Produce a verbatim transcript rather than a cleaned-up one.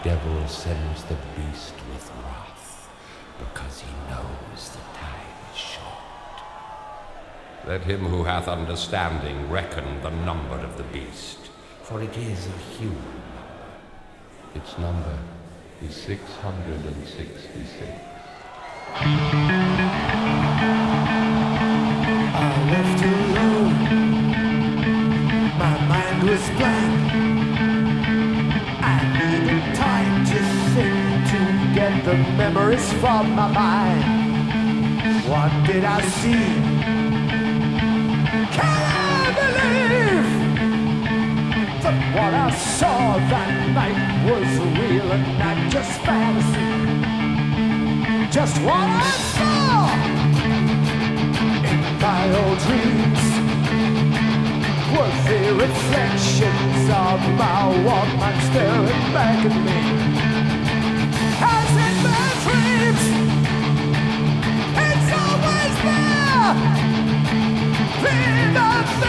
devil sends the beast with wrath, because he knows the time is short. Let him who hath understanding reckon the number of the beast, for it is a human number. Its number is six hundred sixty-six. I left alone. My mind was blank. I needed time to think, to get the memories from my mind. What did I see? Can I believe that what I saw that night was real and not just fantasy? Just what I saw in my old dreams was the reflections of my Walkman staring back at me. As in my dreams, it's always there, in the